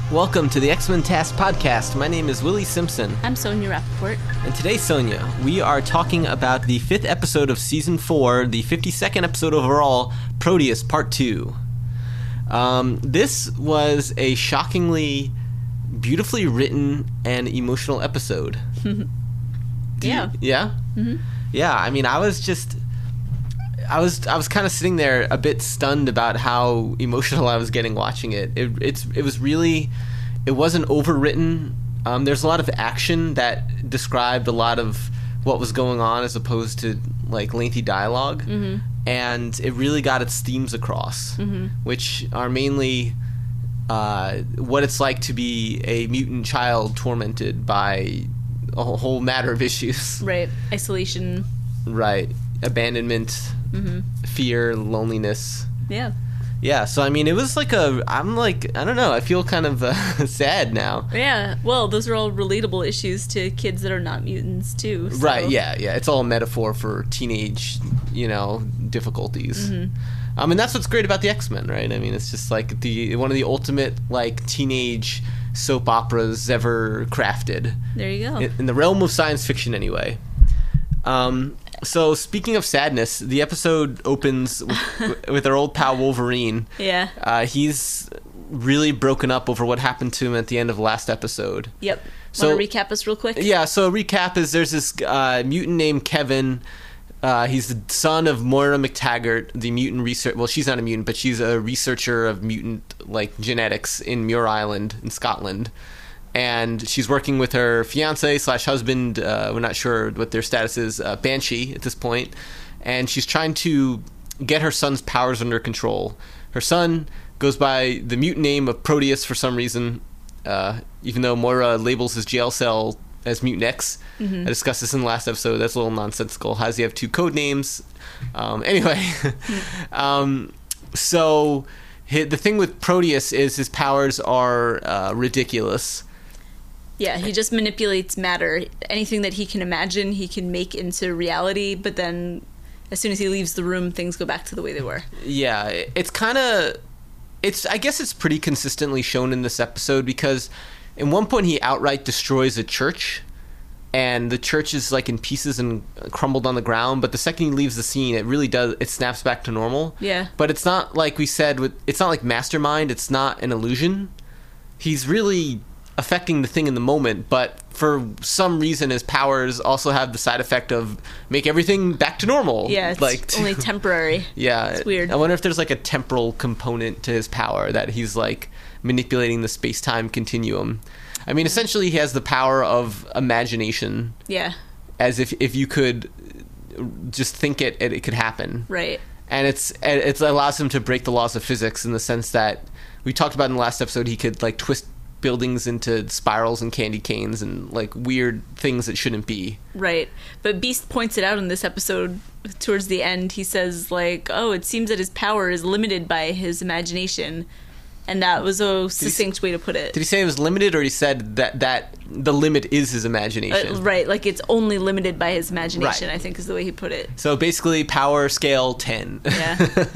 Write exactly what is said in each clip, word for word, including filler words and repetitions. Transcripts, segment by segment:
Welcome to the X-Men Task Podcast. My name is Willie Simpson. I'm Sonia Rappaport. And today, Sonia, we are talking about the fifth episode of Season four, the fifty-second episode overall, Proteus Part two. Um, this was a shockingly beautifully written and emotional episode. Yeah. You, yeah? Mm-hmm. Yeah, I mean, I was just... I was I was kind of sitting there a bit stunned about how emotional I was getting watching it. It it's it was really, it wasn't overwritten. Um, there's a lot of action that described a lot of what was going on as opposed to like lengthy dialogue, Mm-hmm. and it really got its themes across, Mm-hmm. which are mainly uh, what it's like to be a mutant child tormented by a whole matter of issues. Right. Isolation. Right. Abandonment, Mm-hmm. fear, loneliness. Yeah. Yeah, so I mean, it was like a, I'm like, I don't know, I feel kind of uh, sad now. Yeah. Well, those are all relatable issues to kids that are not mutants, too. So. Right, yeah, yeah. It's all a metaphor for teenage, you know, difficulties. Mm-hmm. Um, and that's what's great about the X-Men, right? I mean, it's just like the one of the ultimate, like, teenage soap operas ever crafted. There you go. In, in the realm of science fiction, anyway. Um... So, speaking of sadness, the episode opens with, with our old pal Wolverine. Yeah. Uh, he's really broken up over what happened to him at the end of the last episode. Yep. So, Want to recap us real quick? Yeah, so a recap is there's this uh, mutant named Kevin. Uh, he's the son of Moira McTaggart, the mutant research. Well, she's not a mutant, but she's a researcher of mutant like genetics in Muir Island in Scotland. And she's working with her fiance slash husband. Uh, we're not sure what their status is. Uh, Banshee at this point, and she's trying to get her son's powers under control. Her son goes by the mutant name of Proteus for some reason, uh, even though Moira labels his jail cell as Mutant X. Mm-hmm. I discussed this in the last episode. That's a little nonsensical. How does he have two code names? Um, anyway, um, so his, the thing with Proteus is his powers are uh, ridiculous. Yeah, he just manipulates matter. Anything that he can imagine, he can make into reality, but then as soon as he leaves the room, things go back to the way they were. Yeah, it's kind of... it's. I guess it's pretty consistently shown in this episode because at one point he outright destroys a church, and the church is like in pieces and crumbled on the ground, but the second he leaves the scene, it really does... it snaps back to normal. Yeah. But it's not like we said... with it's not like Mastermind. It's not an illusion. He's really... affecting the thing in the moment, but for some reason his powers also have the side effect of make everything back to normal. Yeah, it's like to, only temporary. Yeah, it's weird. I wonder if there's like a temporal component to his power that he's like manipulating the space-time continuum. I mean, essentially he has the power of imagination. Yeah. As if if you could just think it, it, it could happen. Right. And it's it allows him to break the laws of physics in the sense that we talked about in the last episode. He could like twist buildings into spirals and candy canes and like weird things that shouldn't be. Right. But Beast points it out in this episode towards the end. He says like, oh, it seems that his power is limited by his imagination. And that was a succinct way to put it. Did he say it was limited, or he said that, that the limit is his imagination? Uh, right, like it's only limited by his imagination, right. I think is the way he put it. So basically power scale ten. Yeah.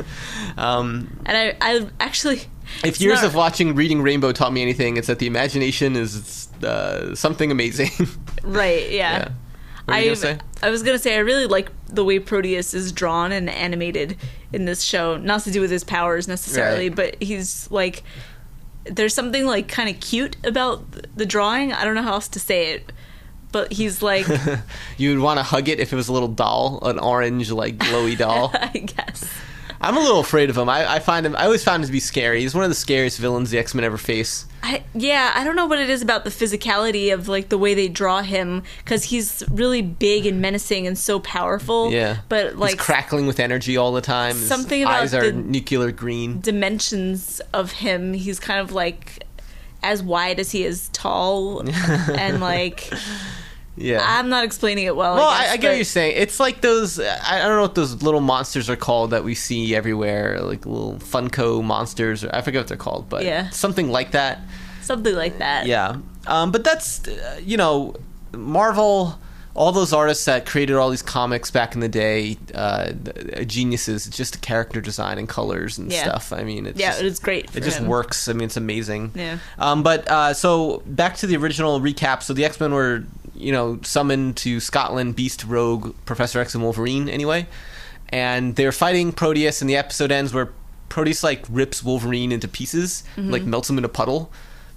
um, and I, I actually... If years not... of watching Reading Rainbow taught me anything, it's that the imagination is uh, something amazing. Right, yeah. yeah. What were you I, gonna say? I was going to say, I really like the way Proteus is drawn and animated in this show. Not to do with his powers necessarily, right. but he's like... There's something like kind of cute about the drawing. I don't know how else to say it. But he's like... You would want to hug it if it was a little doll, an orange, like, glowy doll. I guess. I'm a little afraid of him. I, I find him. I always found him to be scary. He's one of the scariest villains the X-Men ever face. I, yeah, I don't know what it is about the physicality of like the way they draw him, because he's really big and menacing and so powerful. Yeah, but like he's crackling with energy all the time. His something about eyes are the nuclear green. Dimensions of him. He's kind of like as wide as he is tall, and like. Yeah, I'm not explaining it well. Well, I, guess, I, I get but... what you're saying. It's like those. I don't know what those little monsters are called that we see everywhere, like little Funko monsters. Or I forget what they're called, but yeah. something like that. Something like that. Yeah, um, but that's uh, you know, Marvel all those artists that created all these comics back in the day, uh, geniuses. It's just character design and colors and Yeah. stuff. I mean, it's Yeah, just, it's great. it for just him. works. I mean, it's amazing. Yeah. Um, but uh, so back to the original recap. So the X-Men were, you know, summoned to Scotland, Beast, Rogue, Professor X, and Wolverine. Anyway, and they're fighting Proteus, and the episode ends where Proteus like rips Wolverine into pieces, Mm-hmm. like melts him in a puddle.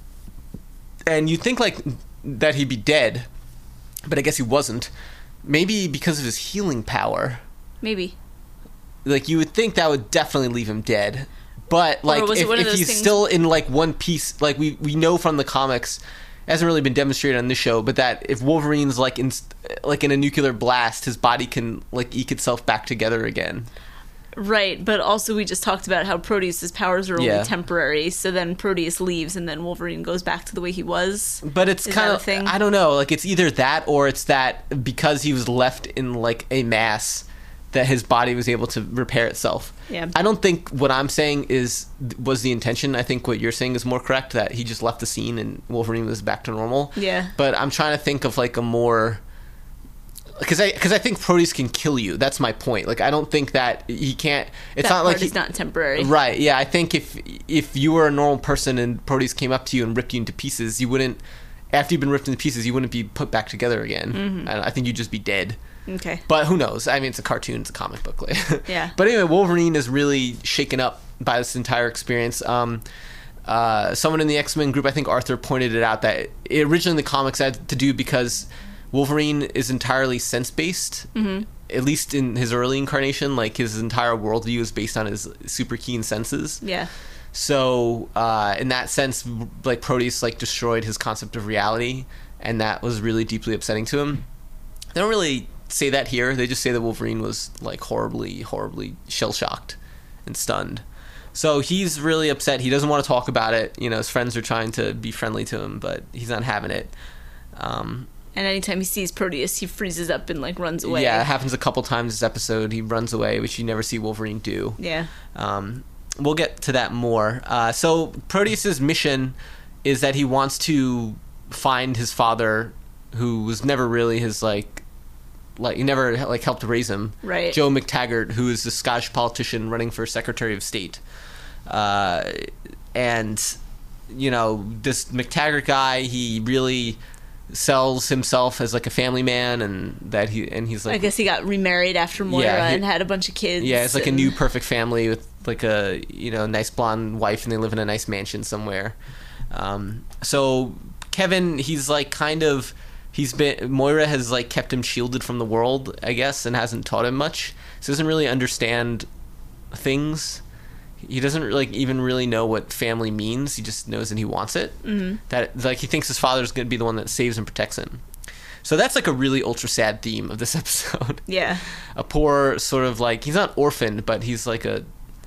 And you'd think like that he'd be dead, but I guess he wasn't. Maybe because of his healing power. Maybe. Like you would think that would definitely leave him dead. But like was it if, one of if those he's things- still in like one piece, like we we know from the comics, it hasn't really been demonstrated on this show, but that if Wolverine's like in like in a nuclear blast, his body can like eke itself back together again. Right, but also we just talked about how Proteus's powers are only Yeah. temporary, so then Proteus leaves and then Wolverine goes back to the way he was. But it's Is kind that of a thing? I don't know, like it's either that or it's that because he was left in like a mass that his body was able to repair itself. Yeah. I don't think what I'm saying is was the intention. I think what you're saying is more correct, that he just left the scene and Wolverine was back to normal. Yeah. But I'm trying to think of like a more because I because I think Proteus can kill you. That's my point. Like I don't think that he can't. It's That not part like he, is not temporary. right. Yeah, I think if if you were a normal person and Proteus came up to you and ripped you into pieces, you wouldn't. After you've been ripped into pieces, you wouldn't be put back together again. Mm-hmm. I, I think you'd just be dead. Okay. But who knows? I mean, it's a cartoon, it's a comic book. Yeah. But anyway, Wolverine is really shaken up by this entire experience. Um, uh, someone in the X-Men group, I think Arthur, pointed it out that it originally in the comics had to do because Wolverine is entirely sense-based. Mm-hmm. At least in his early incarnation, like his entire worldview is based on his super keen senses. Yeah. So, uh, in that sense, like Proteus like destroyed his concept of reality, and that was really deeply upsetting to him. They don't really say that here. They just say that Wolverine was like horribly, horribly shell shocked and stunned. So he's really upset. He doesn't want to talk about it. You know, his friends are trying to be friendly to him, but he's not having it. Um, And anytime he sees Proteus, he freezes up and like runs away. yeah, it happens a couple times this episode. He runs away, which you never see Wolverine do. Yeah. Um, we'll get to that more. Uh, so Proteus's mission is that he wants to find his father, who was never really his like, like he never like helped raise him. Right. Joe McTaggart, who is a Scottish politician running for Secretary of State, uh, and you know this McTaggart guy, he really sells himself as like a family man, and that he and he's like I guess he got remarried after Moira Yeah, he- and had a bunch of kids. yeah, it's like a and- new perfect family with like a you know nice blonde wife, and they live in a nice mansion somewhere. Um, so Kevin, he's like kind of he's been Moira has like kept him shielded from the world, I guess, and hasn't taught him much. So he doesn't really understand things. He doesn't like even really know what family means. He just knows that he wants it. Mm-hmm. That like he thinks his father's going to be the one that saves and protects him. So that's like a really ultra sad theme of this episode. Yeah. A poor sort of like he's not orphaned, but he's like a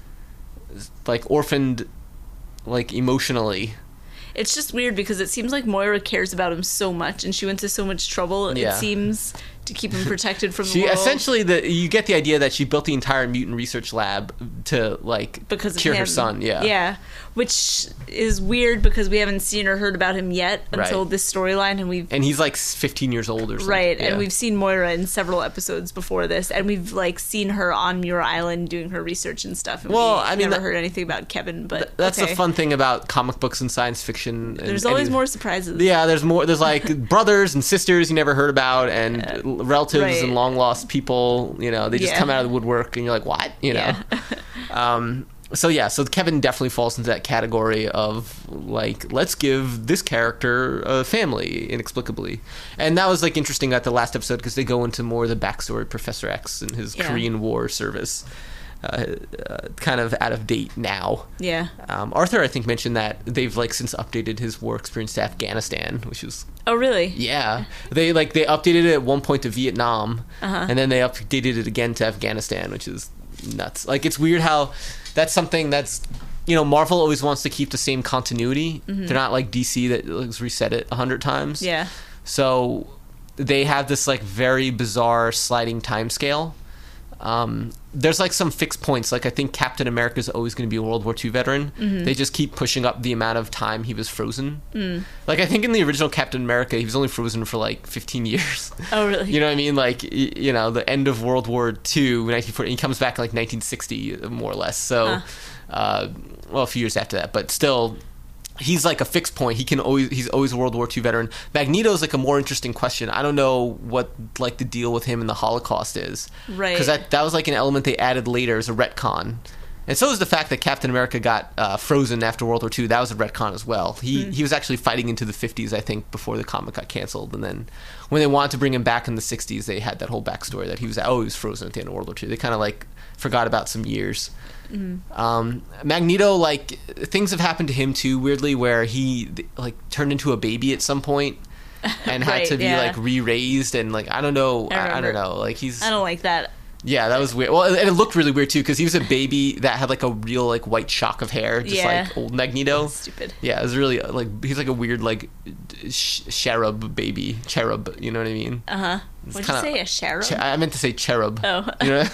like orphaned like emotionally. It's just weird because it seems like Moira cares about him so much and she went to so much trouble, Yeah. it seems, to keep him protected from She the world. essentially the you get the idea that she built the entire mutant research lab to like because of cure him. her son. Yeah, Yeah. Which is weird because we haven't seen or heard about him yet until Right. this storyline, and we've and he's like fifteen years old or something. right, Yeah. and we've seen Moira in several episodes before this, and we've like seen her on Muir Island doing her research and stuff. And Well, we I mean, never that- heard anything about Kevin, but Th- that's okay. the fun thing about comic books and science fiction. And, There's always and- more surprises. Yeah, there's more. There's like brothers and sisters you never heard about, and Uh, relatives right. and long lost people. You know, they just Yeah. come out of the woodwork, and you're like, what? You know. Yeah. um. So yeah, so Kevin definitely falls into that category of like, let's give this character a family inexplicably, and that was like interesting at the last episode because they go into more of the backstory of Professor X and his Yeah. Korean War service. Uh, uh, kind of out of date now. Yeah. Um, Arthur, I think, mentioned that they've like since updated his war experience to Afghanistan, which is Oh, really? yeah. They like they updated it at one point to Vietnam, Uh-huh. and then they updated it again to Afghanistan, which is nuts. Like it's weird how that's something that's you know Marvel always wants to keep the same continuity. They're not like D C that has reset it a hundred times. Yeah. So they have this like very bizarre sliding time scale. Um, there's like some fixed points. Like I think Captain America is always going to be a World War Two veteran. Mm-hmm. They just keep pushing up the amount of time he was frozen. Mm. Like I think in the original Captain America, he was only frozen for like fifteen years. Oh, really? You know what I mean? Like y- you know, the end of World War Two, nineteen forty, he comes back in like nineteen sixty, more or less. So, huh. uh, well, a few years after that, but still. He's like a fixed point. He can always he's always a World War Two veteran. Magneto's like a more interesting question. I don't know what like the deal with him in the Holocaust is. Right. Because that, that was like an element they added later as a retcon. And so is the fact that Captain America got uh, frozen after World War Two. That was a retcon as well. He mm. he was actually fighting into the fifties, I think, before the comic got canceled. And then when they wanted to bring him back in the sixties, they had that whole backstory that he was oh, he was frozen at the end of World War Two. They kind of like forgot about some years. Mm-hmm. Um, Magneto, like things have happened to him too, weirdly, where he like turned into a baby at some point and had right, to be yeah. like re-raised, and like I don't know, I, I, I don't know, like he's. I don't like that. Yeah, that was weird. Well, and it looked really weird too because he was a baby that had like a real like white shock of hair, just yeah. like old Magneto. That's stupid. Yeah, it was really like he's like a weird like sh- cherub baby, cherub. You know what I mean? Uh huh. What'd kinda, you say? A cherub? Ch- I meant to say cherub. Oh. You know?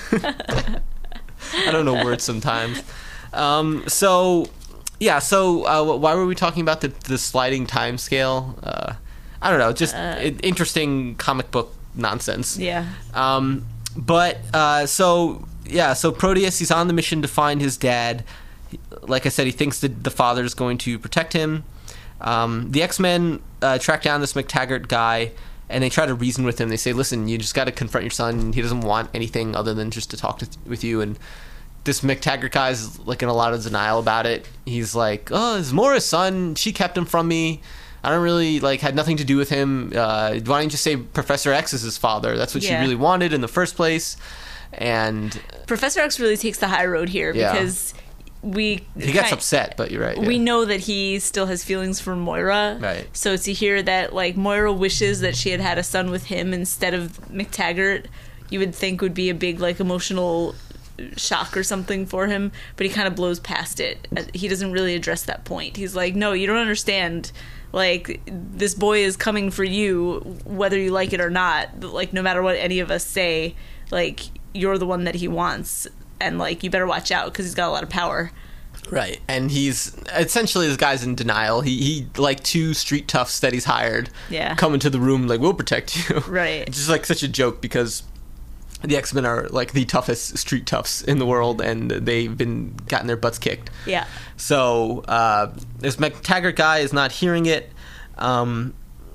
I don't know words sometimes. Um, so, yeah. So, uh, why were we talking about the the sliding time scale? Uh, I don't know. Just uh, it, interesting comic book nonsense. Yeah. Um, but uh, so yeah. So Proteus, he's on the mission to find his dad. Like I said, he thinks that the father is going to protect him. Um, the X-Men uh, track down this McTaggart guy. And they try to reason with him. They say, listen, you just got to confront your son. He doesn't want anything other than just to talk to, with you. And this McTaggart guy is like in a lot of denial about it. He's like, oh, it's Moira's son. She kept him from me. I don't really, like, had nothing to do with him. Uh, why don't you just say Professor X is his father? That's what yeah. she really wanted in the first place. And Professor X really takes the high road here yeah. because we he gets kind, upset, but you're right. Yeah. We know that he still has feelings for Moira. Right. So to hear that like Moira wishes that she had had a son with him instead of McTaggart, you would think would be a big like emotional shock or something for him. But he kind of blows past it. He doesn't really address that point. He's like, no, you don't understand. Like this boy is coming for you, whether you like it or not. Like no matter what any of us say, like you're the one that he wants. And, like, you better watch out because he's got a lot of power. Right. And he's... Essentially, this guy's in denial. He, he like, two street toughs that he's hired yeah. come into the room, like, we'll protect you. Right. It's just, like, such a joke because the X-Men are, like, the toughest street toughs in the world, and they've been... gotten their butts kicked. Yeah. So, uh, this McTaggart guy is not hearing it. Um,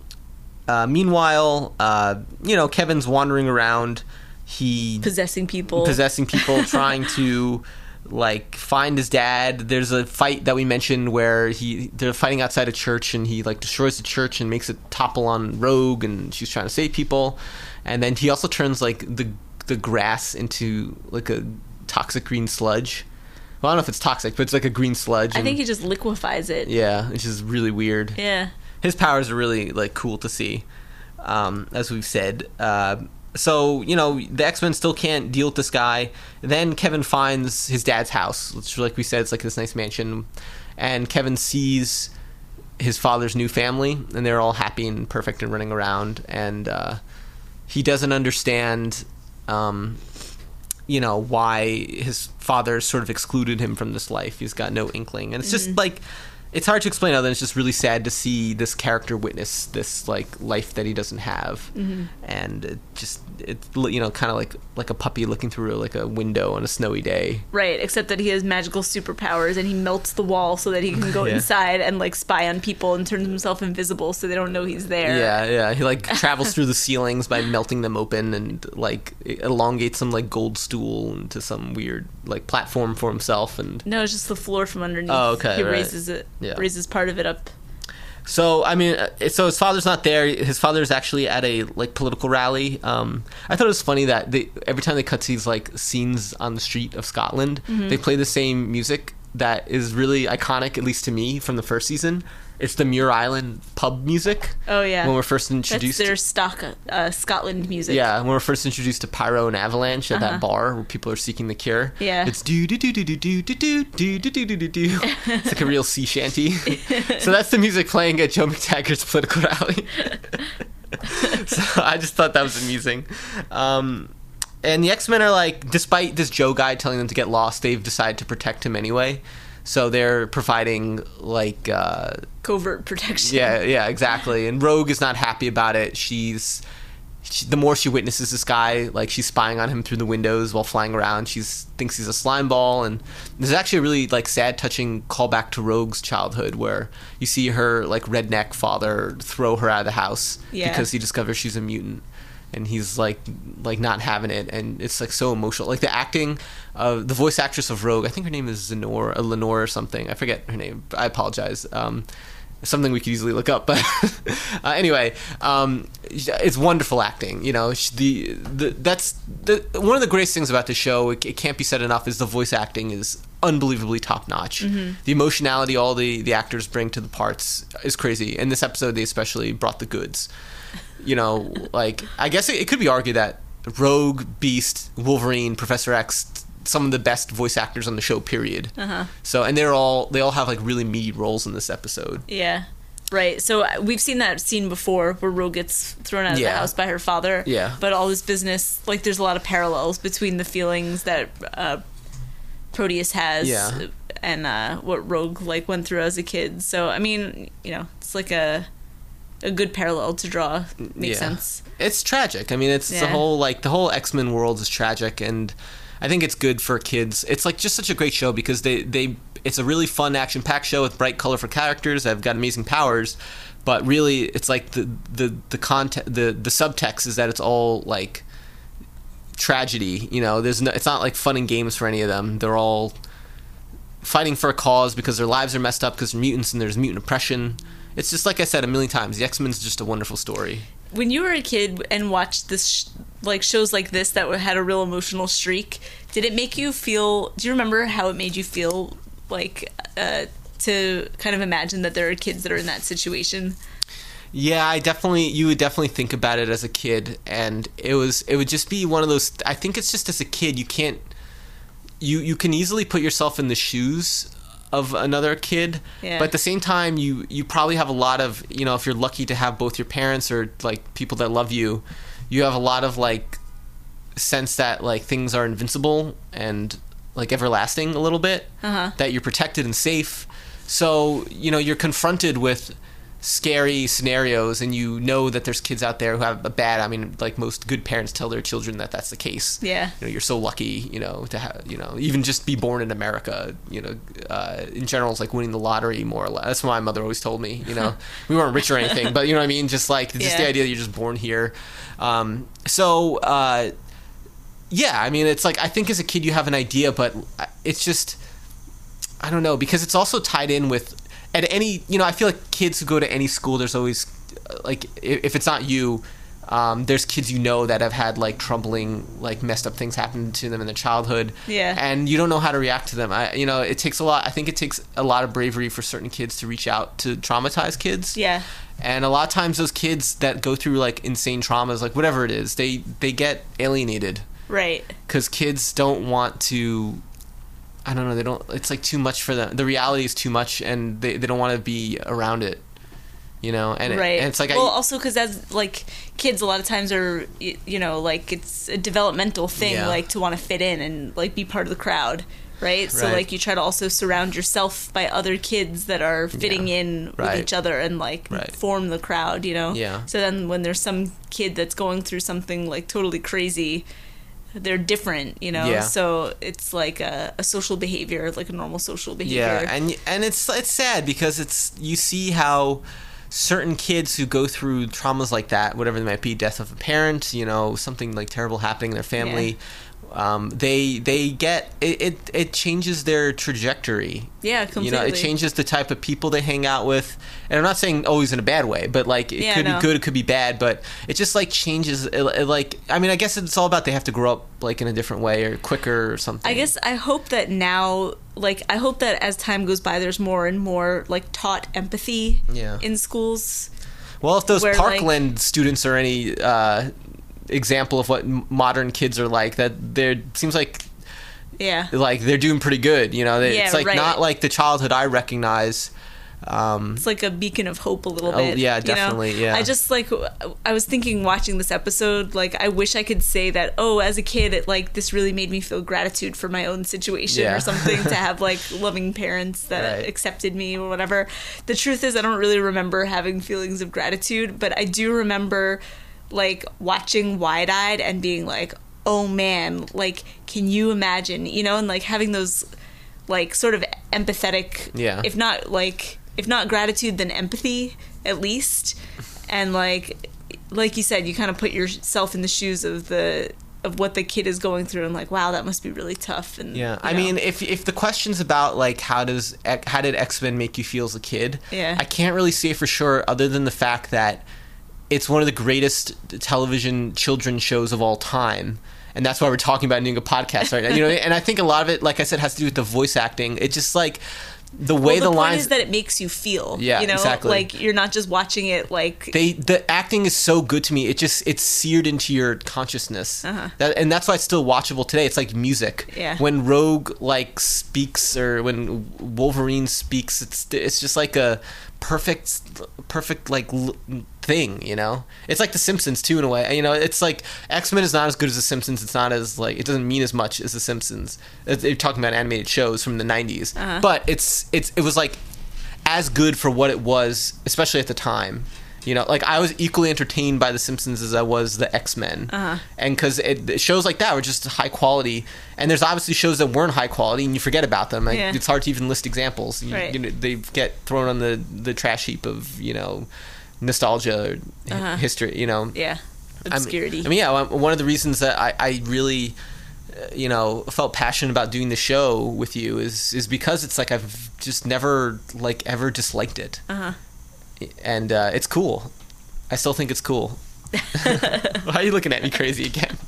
uh, meanwhile, uh, you know, Kevin's wandering around... He possessing people, possessing people, trying to like find his dad. There's a fight that we mentioned where he they're fighting outside a church, and he like destroys the church and makes it topple on Rogue, and she's trying to save people. And then he also turns like the the grass into like a toxic green sludge. Well, I don't know if it's toxic, but it's like a green sludge. I and, think he just liquefies it. Yeah, which is really weird. Yeah, his powers are really like cool to see, um, as we've said. Uh, So, you know, the X-Men still can't deal with this guy. Then Kevin finds his dad's house, which, like we said, it's like this nice mansion. And Kevin sees his father's new family, and they're all happy and perfect and running around. And uh, he doesn't understand, um, you know, why his father sort of excluded him from this life. He's got no inkling. And it's mm-hmm. just, like... It's hard to explain other than it's just really sad to see this character witness this like life that he doesn't have, mm-hmm. and it just it's you know kind of like like a puppy looking through like a window on a snowy day. Right, except that he has magical superpowers and he melts the wall so that he can go yeah. inside and like spy on people and turns himself invisible so they don't know he's there. Yeah, yeah. He like travels through the ceilings by melting them open and like elongates some like gold stool into some weird like platform for himself. And no, it's just the floor from underneath. Oh, okay. He right. raises it. Yeah. Raises part of it up. So I mean, so his father's not there. His father's actually at a like political rally. Um, I thought it was funny that they, every time they cut to these like scenes on the street of Scotland, mm-hmm. they play the same music that is really iconic, at least to me, from the first season. It's the Muir Island pub music. Oh yeah, when we're first introduced. That's their stock uh, Scotland music. Yeah, when we're first introduced to Pyro and Avalanche at uh-huh. that bar where people are seeking the cure. Yeah, it's do do do do do do do do do do do do do. It's like a real sea shanty. So that's the music playing at Joe McTaggart's political rally. So I just thought that was amusing. Um, and the X-Men are like, despite this Joe guy telling them to get lost, they've decided to protect him anyway. So they're providing like uh, covert protection. Yeah, yeah, exactly. And Rogue is not happy about it. She's she, the more she witnesses this guy, like she's spying on him through the windows while flying around. She thinks he's a slime ball, and there's actually a really like sad, touching callback to Rogue's childhood, where you see her like redneck father throw her out of the house yeah. because he discovers she's a mutant. And he's like, like not having it, and it's like so emotional. Like the acting of the voice actress of Rogue, I think her name is Zenor, uh, Lenore or something. I forget her name. I apologize. Um, something we could easily look up, but uh, anyway, um, it's wonderful acting. You know, the the that's the one of the greatest things about the show. It, it can't be said enough. Is the voice acting is unbelievably top notch. Mm-hmm. The emotionality all the the actors bring to the parts is crazy. In this episode, they especially brought the goods. You know, like, I guess it, it could be argued that Rogue, Beast, Wolverine, Professor X, some of the best voice actors on the show, period. Uh-huh. So, and they're all, they all have, like, really meaty roles in this episode. Yeah. Right. So uh, we've seen that scene before where Rogue gets thrown out of yeah. the house by her father. Yeah. But all this business, like, there's a lot of parallels between the feelings that uh, Proteus has yeah. and uh, what Rogue, like, went through as a kid. So, I mean, you know, it's like a... a good parallel to draw. Makes yeah. sense. It's tragic. I mean, it's yeah. the whole, like, the whole X-Men world is tragic, and I think it's good for kids. It's, like, just such a great show because they, they it's a really fun, action-packed show with bright, colorful characters that have got amazing powers, but really, it's like the, the, the content, the, the subtext is that it's all, like, tragedy, you know? There's no, it's not, like, fun and games for any of them. They're all fighting for a cause because their lives are messed up because they're mutants and there's mutant oppression. It's just like I said a million times. The X-Men's just a wonderful story. When you were a kid and watched this, sh- like shows like this that had a real emotional streak, did it make you feel? Do you remember how it made you feel? Like uh, to kind of imagine that there are kids that are in that situation. Yeah, I definitely. You would definitely think about it as a kid, and it was. It would just be one of those. I think it's just as a kid, you can't. You you can easily put yourself in the shoes of another kid, yeah. but at the same time you you probably have a lot of, you know, if you're lucky to have both your parents or like people that love you, you have a lot of like sense that like things are invincible and like everlasting a little bit, uh-huh. that you're protected and safe. So, you know, you're confronted with scary scenarios, and you know that there's kids out there who have a bad, I mean, like most good parents tell their children that that's the case. Yeah. You know, you're so lucky, you know, to have, you know, even just be born in America, you know, uh, in general, it's like winning the lottery, more or less. That's what my mother always told me, you know. We weren't rich or anything, but you know what I mean? Just like, just yeah. the idea that you're just born here. Um, so, uh, yeah, I mean, it's like, I think as a kid you have an idea, but it's just, I don't know, because it's also tied in with, at any, you know, I feel like kids who go to any school, there's always, like, if it's not you, um, there's kids you know that have had, like, troubling, like, messed up things happen to them in their childhood. Yeah. And you don't know how to react to them. I, you know, it takes a lot, I think it takes a lot of bravery for certain kids to reach out to traumatized kids. Yeah. And a lot of times those kids that go through, like, insane traumas, like, whatever it is, they, they get alienated. Right. Because kids don't want to... I don't know, they don't, it's like too much for them. The reality is too much, and they, they don't want to be around it, you know? And, right. it, and it's like, well, I, also because as, like, kids a lot of times are, you know, like, it's a developmental thing, yeah. like, to want to fit in and, like, be part of the crowd, right? So, right. like, you try to also surround yourself by other kids that are fitting yeah. in with right. each other and, like, right. form the crowd, you know? Yeah. So then when there's some kid that's going through something, like, totally crazy, they're different, you know. Yeah. So it's like a, a social behavior, like a normal social behavior. Yeah, and and it's it's sad because it's you see how certain kids who go through traumas like that, whatever they might be, death of a parent, you know, something like terrible happening in their family. Yeah. Um, they they get it, it. It changes their trajectory. Yeah, completely. You know, it changes the type of people they hang out with, and I'm not saying always in a bad way, but like it yeah, could no. be good, it could be bad, but it just like changes. It, it, like I mean, I guess it's all about they have to grow up like in a different way or quicker or something. I guess I hope that now, like I hope that as time goes by, there's more and more like taught empathy. Yeah. In schools. Well, if those where, Parkland like, students are any uh, example of what m- modern kids are like, that there seems like yeah, like they're doing pretty good. You know, they, yeah, it's like right. not like the childhood I recognize. Um, it's like a beacon of hope a little oh, bit. yeah, you know? definitely, yeah. I just like I was thinking watching this episode, like I wish I could say that, oh, as a kid, it like this really made me feel gratitude for my own situation Yeah. or something, to have like loving parents that Right. accepted me or whatever. The truth is, I don't really remember having feelings of gratitude, but I do remember like watching Wide-Eyed and being like, oh man, like can you imagine, you know, and like having those like sort of empathetic, Yeah. if not like if not gratitude, then empathy at least. And like like you said, you kind of put yourself in the shoes of the of what the kid is going through, and like, wow, that must be really tough. And Yeah, you I know. mean, if if the question's about like how does how did X-Men make you feel as a kid, Yeah. I can't really say for sure, other than the fact that it's one of the greatest television children's shows of all time, and that's why we're talking about doing a podcast right now. You know, and I think a lot of it, like I said, has to do with the voice acting. It's just like the way well, the, the point lines. is that it makes you feel. Yeah, you know, exactly. like you're not just watching it like they the acting is so good to me. It just it's seared into your consciousness, Uh-huh. that, and that's why it's still watchable today. It's like music. Yeah. When Rogue like speaks, or when Wolverine speaks, it's it's just like a perfect, perfect like l- thing. You know, it's like The Simpsons too in a way. You know, it's like X-Men is not as good as The Simpsons. It's not as like it doesn't mean as much as The Simpsons. It's- They're talking about animated shows from the nineties, Uh-huh. but it's it's it was like as good for what it was, especially at the time. You know, like I was equally entertained by The Simpsons as I was the X-Men, Uh-huh. and because shows like that were just high quality, and there's obviously shows that weren't high quality, and you forget about them. Like, Yeah. it's hard to even list examples. You, Right. you know, they get thrown on the the trash heap of you know nostalgia or Uh-huh. history. You know, yeah, I mean- obscurity. I mean, yeah, one of the reasons that I, I really, uh, you know, felt passionate about doing the show with you is is because it's like I've just never like ever disliked it, uh-huh. and uh, it's cool. I still think it's cool. Why are you looking at me crazy again?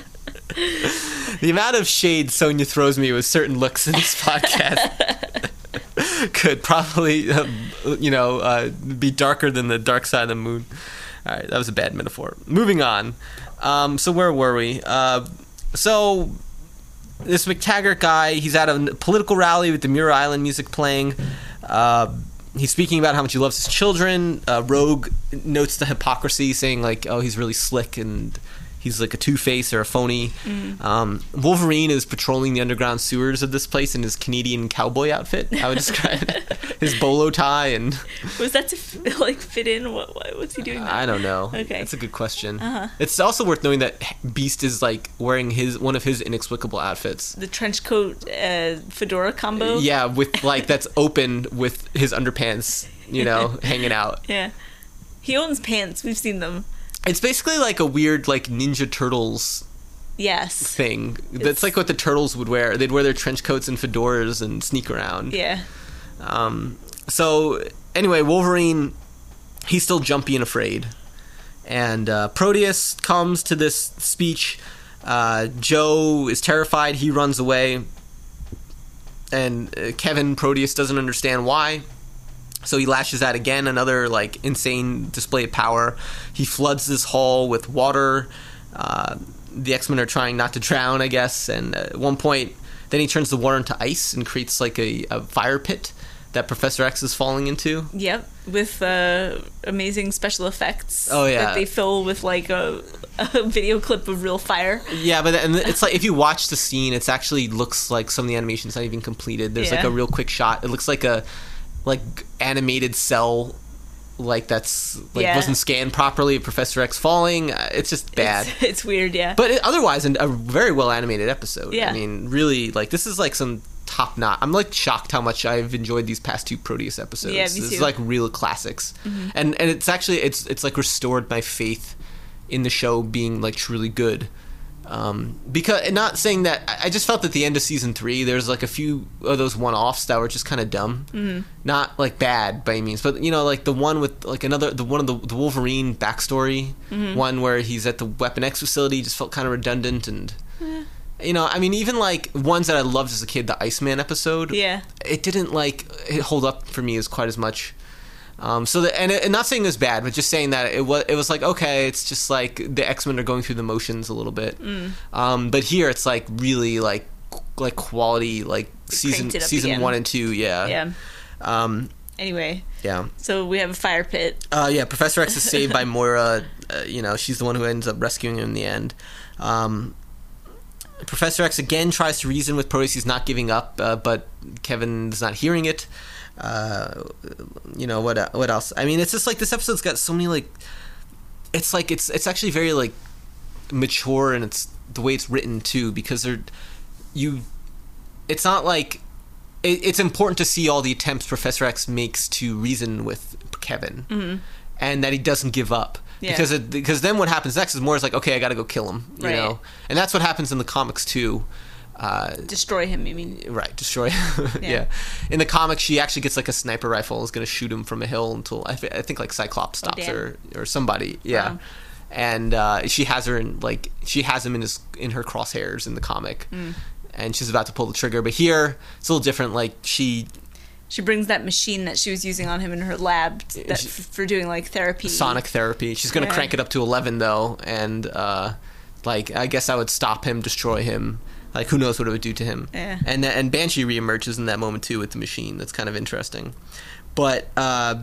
The amount of shade Sonia throws me with certain looks in this podcast could probably, uh, you know, uh, be darker than the dark side of the moon. All right, that was a bad metaphor. Moving on. Um, so where were we? Uh, so this McTaggart guy, he's at a political rally with the Muir Island music playing. Uh, he's speaking about how much he loves his children. Uh, Rogue notes the hypocrisy, saying like, "Oh, he's really slick and he's like a two-face or a phony." Mm. Um, Wolverine is patrolling the underground sewers of this place in his Canadian cowboy outfit. I would describe it. His bolo tie and Was that to f- like fit in? What, what what's he doing? Now? I don't know. Okay. That's a good question. Uh-huh. It's also worth knowing that Beast is like wearing his one of his inexplicable outfits. The trench coat uh, fedora combo. Yeah, with like that's open with his underpants, you know, hanging out. Yeah. He owns pants. We've seen them. It's basically like a weird like Ninja Turtles Yes. thing. That's It's- like what the turtles would wear. They'd wear their trench coats and fedoras and sneak around. Yeah. Um, so anyway, Wolverine, he's still jumpy and afraid, and uh, Proteus comes to this speech. Uh, Joe is terrified. He runs away, and uh, Kevin Proteus doesn't understand why. So he lashes out again, another like insane display of power. He floods this hall with water. Uh, the X-Men are trying not to drown, I guess, and at one point, then he turns the water into ice and creates like a, a fire pit that Professor X is falling into. Yep. With uh, amazing special effects. Oh, yeah. That they fill with like a, a video clip of real fire. Yeah, but and it's like if you watch the scene, it's actually looks like some of the animation's not even completed. There's like Yeah. a real quick shot. It looks like a like animated cell, like that's like Yeah. wasn't scanned properly. Professor X falling. Uh, It's just bad. It's, it's weird, yeah. But it, otherwise, an- a very well animated episode. Yeah. I mean, really, like this is like some top notch. I'm like shocked how much I've enjoyed these past two Proteus episodes. Yeah, me This is too. Mm-hmm. like real classics, and and it's actually it's it's like restored my faith in the show being like truly good. Um, because and not saying that I I just felt at the end of season three there's like a few of those one-offs that were just kind of dumb, mm-hmm. not like bad by any means, but you know like the one with like another the one of the, the Wolverine backstory Mm-hmm. one where he's at the Weapon X facility just felt kind of redundant and you know I mean even like ones that I loved as a kid, the Iceman episode, Yeah. it didn't like it hold up for me as quite as much. Um, so the, and, and not saying it was bad, but just saying that it was it was like okay, it's just like the X-Men are going through the motions a little bit. Mm. Um, but here it's like really like like quality like season cranked it up season again. one and two, yeah. Yeah. Um, Anyway, Yeah. so we have a fire pit. Uh, yeah, Professor X is saved by Moira. Uh, you know, she's the one who ends up rescuing him in the end. Um, Professor X again tries to reason with Proteus. He's not giving up, uh, but Kevin's not hearing it. Uh, you know, what what else? I mean, it's just like this episode's got so many, like... It's like, it's it's actually very, like, mature, and it's the way it's written, too, because they're... You... It's not like... It, it's important to see all the attempts Professor X makes to reason with Kevin. Mm-hmm. And that he doesn't give up. Yeah. Because it, because then what happens next is more is like, okay, I gotta go kill him, you Right. know? And that's what happens in the comics, too. Uh, Destroy him, you mean? right, destroy him. yeah. Yeah. In the comics, she actually gets like a sniper rifle and is gonna shoot him from a hill until, I, th- I think like Cyclops stops damn. her, or somebody, yeah. Wow. And uh, she has her in, like, she has him in his in her crosshairs in the comic. Mm. And she's about to pull the trigger. But here, it's a little different, like, she... She brings that machine that she was using on him in her lab that, She- f- for doing, like, therapy. Sonic therapy. She's going to Yeah. crank it up to eleven, though, and, uh, like, I guess I would stop him, destroy him. Like, who knows what it would do to him. Yeah. And and Banshee reemerges in that moment, too, with the machine. That's kind of interesting. But, uh,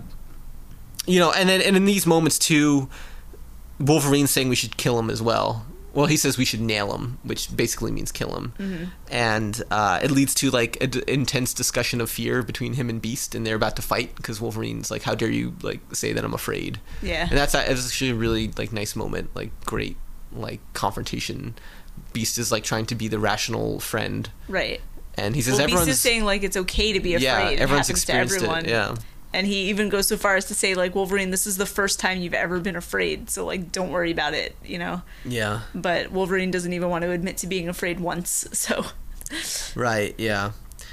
you know, and then and in these moments, too, Wolverine's saying we should kill him as well. Well, he says we should nail him, which basically means kill him. Mm-hmm. And uh, it leads to, like, an d- intense discussion of fear between him and Beast, and they're about to fight because Wolverine's like, how dare you, like, say that I'm afraid. Yeah. And that's, that's actually a really, like, nice moment, like, great, like, confrontation. Beast is, like, trying to be the rational friend, Right. and he says Well, everyone's... Beast is saying, like, it's okay to be afraid. yeah, It everyone's happens to experienced everyone. it, yeah. And he even goes so far as to say, like, Wolverine, this is the first time you've ever been afraid, so, like, don't worry about it, you know? Yeah. But Wolverine doesn't even want to admit to being afraid once, so... Right, yeah.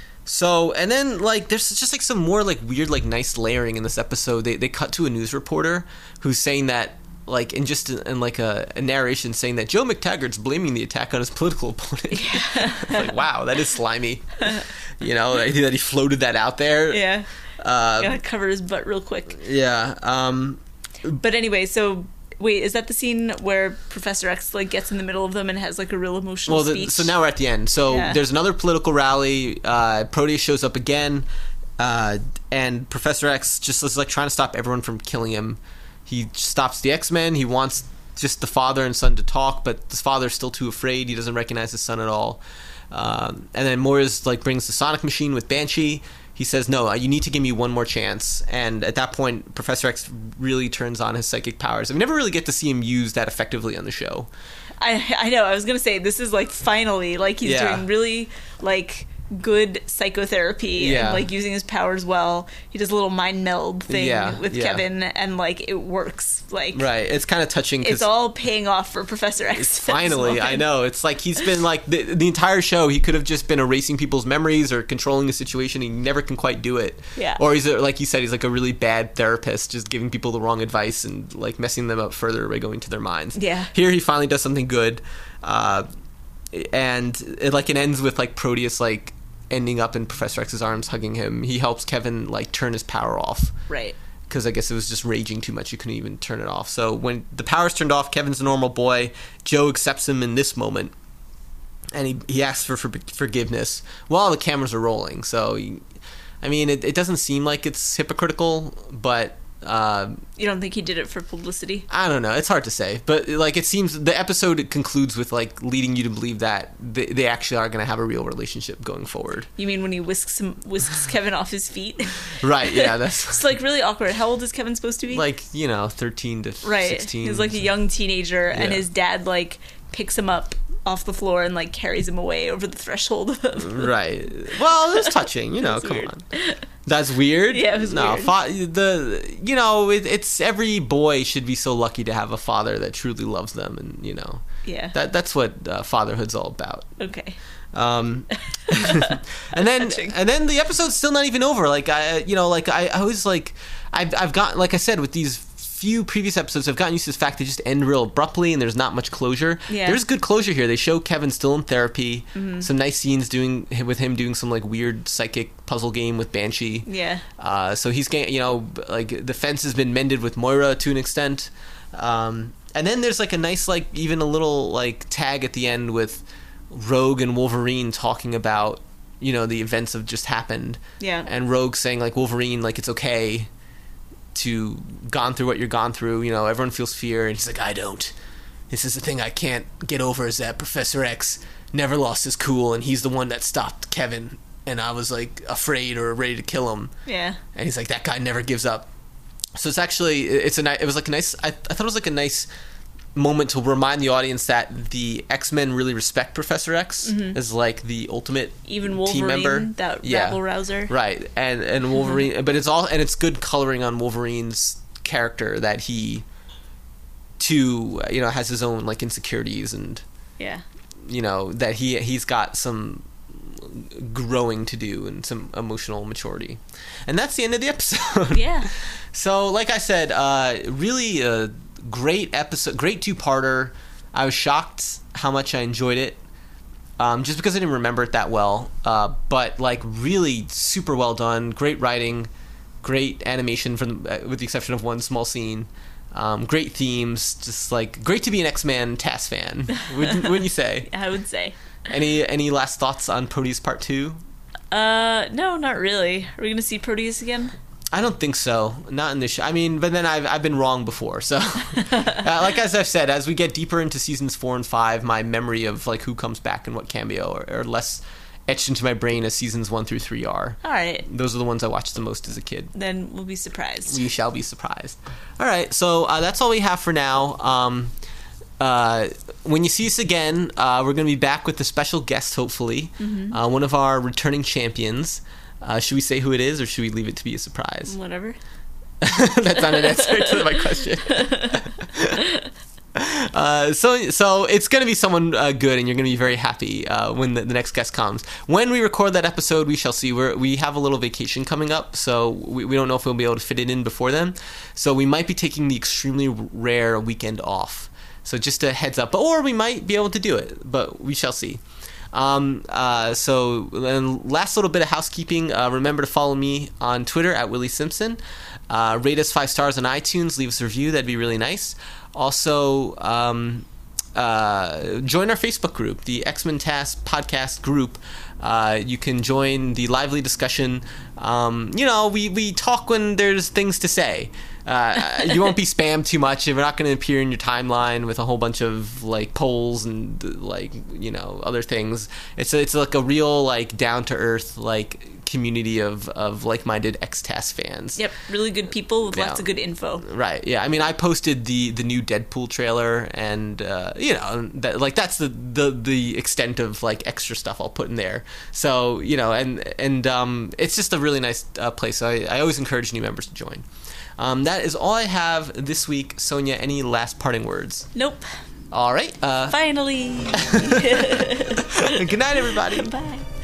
So, and then, like, there's just, like, some more, like, weird, like, nice layering in this episode. They they cut to a news reporter who's saying that, like, in just, in, in like, a, a narration saying that Joe McTaggart's blaming the attack on his political opponent. Yeah. Like, wow, that is slimy. You know, that he that he floated that out there. Yeah. Uh, Gotta cover his butt real quick. yeah, um... But anyway, so... Wait, is that the scene where Professor X, like, gets in the middle of them and has, like, a real emotional Well, the, speech? so now we're at the end. So Yeah. there's another political rally. Uh, Proteus shows up again, uh, and Professor X just is like trying to stop everyone from killing him. He stops the X-Men. He wants just the father and son to talk, but the father's still too afraid. He doesn't recognize his son at all. Um, and then Moira's like brings the Sonic machine with Banshee. He says, no, you need to give me one more chance. And at that point, Professor X really turns on his psychic powers. We never really get to see him use that effectively on the show. I I know, I was gonna say, this is, like, finally, like, he's Yeah. doing really, like... good psychotherapy Yeah. and like using his powers well. He does a little mind meld thing Yeah, with yeah. Kevin, and like it works. Like Right. It's kind of touching because it's all paying off for Professor X. finally, I know. It's like he's been like the, the entire show. He could have just been erasing people's memories or controlling the situation. He never can quite do it. Yeah. Or he's a, like you said, he's like a really bad therapist, just giving people the wrong advice and like messing them up further by going to their minds. Yeah. Here he finally does something good, uh, and it like it ends with like Proteus like ending up in Professor X's arms, hugging him. He helps Kevin like turn his power off. Right. Because I guess it was just raging too much. He couldn't even turn it off. So when the power's turned off, Kevin's a normal boy. Joe accepts him in this moment. And he, he asks for, for forgiveness while the cameras are rolling. So, he, I mean, it, it doesn't seem like it's hypocritical, but... Uh, You don't think he did it for publicity? I don't know. It's hard to say. But, like, it seems... The episode concludes with, like, leading you to believe that they, they actually are going to have a real relationship going forward. You mean when he whisks him, whisks Kevin off his feet? Right, yeah. That's... It's like really awkward. How old is Kevin supposed to be? Like, you know, thirteen to right. sixteen. He's like a young teenager, and Yeah. his dad like picks him up off the floor and like carries him away over the threshold of Right. Well, it's touching, you know, That's come weird. on. That's weird? Yeah, it was no, weird. Fa- the you know, it, it's every boy should be so lucky to have a father that truly loves them, and you know. Yeah. That that's what uh, fatherhood's all about. Okay. Um and then Touching. and then the episode's still not even over. Like I you know, like I, I was like I've I've got like I said with these few previous episodes, I've gotten used to the fact they just end real abruptly and there's not much closure. Yeah. There's good closure here. They show Kevin still in therapy. Mm-hmm. Some nice scenes doing with him doing some like weird psychic puzzle game with Banshee. Yeah. Uh, so he's getting, you know, like the fence has been mended with Moira to an extent. Um, and then there's like a nice, like even a little like tag at the end with Rogue and Wolverine talking about you know, the events have just happened. Yeah. And Rogue saying, like, Wolverine, like, it's okay to gone through what you're gone through. You know, everyone feels fear. And he's like, I don't. This is the thing I can't get over, is that Professor X never lost his cool, and he's the one that stopped Kevin. And I was, like, afraid or ready to kill him. Yeah. And he's like, that guy never gives up. So it's actually, it's a nice, it was like a nice, I, I thought it was like a nice moment to remind the audience that the X-Men really respect Professor X mm-hmm. as like the ultimate even Wolverine, team member. That yeah. rabble rouser. Right. And, and Wolverine, mm-hmm. but it's all, and it's good coloring on Wolverine's character that he, too, you know, has his own like insecurities and, yeah, you know, that he, he's got some growing to do and some emotional maturity. And that's the end of the episode. Yeah. So, like I said, uh, really a great episode, great two-parter. I was shocked how much I enjoyed it, um, just because I didn't remember it that well. Uh, but, like, really super well done. Great writing, great animation, from with the exception of one small scene. Um, great themes, just, like, great to be an X-Men T A S fan, wouldn't, wouldn't you say? I would say. Any any last thoughts on Proteus Part two? Uh, no, not really. Are we going to see Proteus again? I don't think so. Not in this show. I mean, but then I've I've been wrong before. So, uh, like as I've said, as we get deeper into seasons four and five, my memory of like who comes back and what cameo are, are less etched into my brain as seasons one through three are. All right. Those are the ones I watched the most as a kid. Then we'll be surprised. We shall be surprised. All right. So uh, that's all we have for now. Um, uh, when you see us again, uh, we're going to be back with a special guest, hopefully, mm-hmm. uh, one of our returning champions. Uh, should we say who it is, or should we leave it to be a surprise? Whatever. That's not an answer to my question. uh, so, so it's going to be someone uh, good, and you're going to be very happy uh, when the, the next guest comes. When we record that episode, we shall see. We're, we have a little vacation coming up, so we, we don't know if we'll be able to fit it in before then. So we might be taking the extremely rare weekend off. So just a heads up, or we might be able to do it, but we shall see. Um, uh, so then last little bit of housekeeping, uh, remember to follow me on Twitter at Willie Simpson, uh, rate us five stars on iTunes, leave us a review, that'd be really nice. Also, um, uh, join our Facebook group, the X-Men T A S podcast group. Uh, you can join the lively discussion. Um, you know, we, we talk when there's things to say. Uh, you won't be spammed too much. We're not going to appear in your timeline with a whole bunch of like polls and like, you know, other things. It's a, it's like a real like down to earth like community of, of like-minded X-T A S fans. Yep, really good people with yeah. lots of good info. Right. Yeah. I mean, I posted the, the new Deadpool trailer, and uh, you know, that like that's the, the the extent of like extra stuff I'll put in there. So you know, and and um, it's just a really nice uh, place. So I, I always encourage new members to join. Um, that is all I have this week. Sonia, any last parting words? Nope. All right. Uh, Finally. Good night, everybody. Bye.